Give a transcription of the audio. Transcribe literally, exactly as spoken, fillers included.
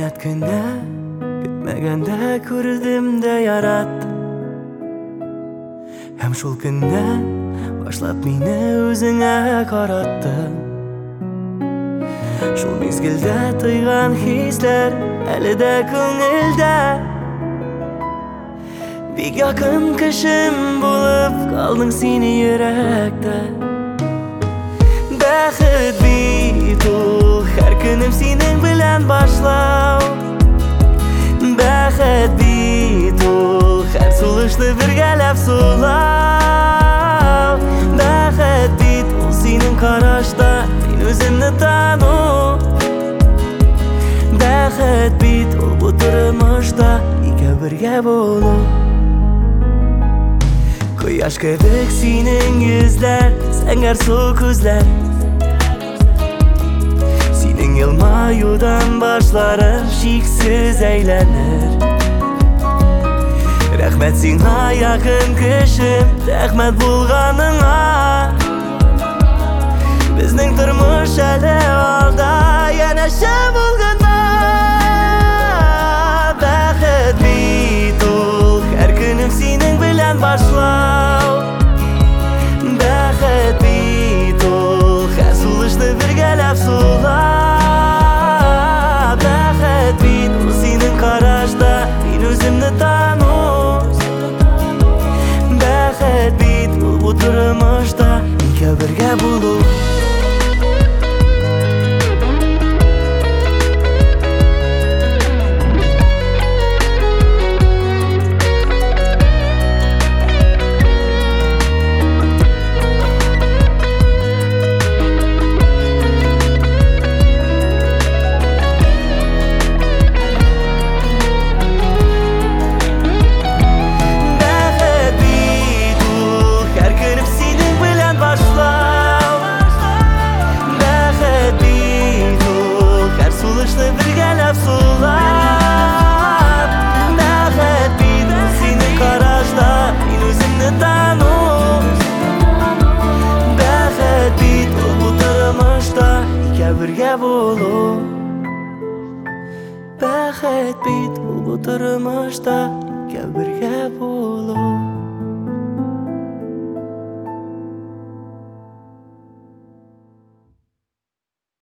Kıyamet günü bitmegende gördüm de yarattım. Hem şol günden başlap meni özüňe karattın. Şol mezgilde tuygan hisler әлide көңілде. Bik yakın kışım bulup kaldın seni yürekte. Бәхет бит ул һәр көнем синең белән башлау. Бәхет бит ул һәр сулышны бергәләп сулау. Бәхет бит ул синең карашта мин үземне тану. Бәхет бит ул бу тормышта икәү бергә булу. Кояш кебек синең йөзләр, сәңгәр су күзләр. Синең елмаюдан башларым шиксез әйләнер. Рәхмәт сиңа якын кешем, рәхмәт булганыңа. Безнең тормыш әле алда, янәшә булганда. Бәхет бит ул һәр көнем синең белән башлау. Бәхет бит ул һәр сулышны бергәләп сулау. Бәхет бит ул синең карашта мин үземне тану. Бәхет бит ул бу тормышта икәү бергә булу. Бергә булу. Бәхет бит ул бу тормышта икәү бергә булу.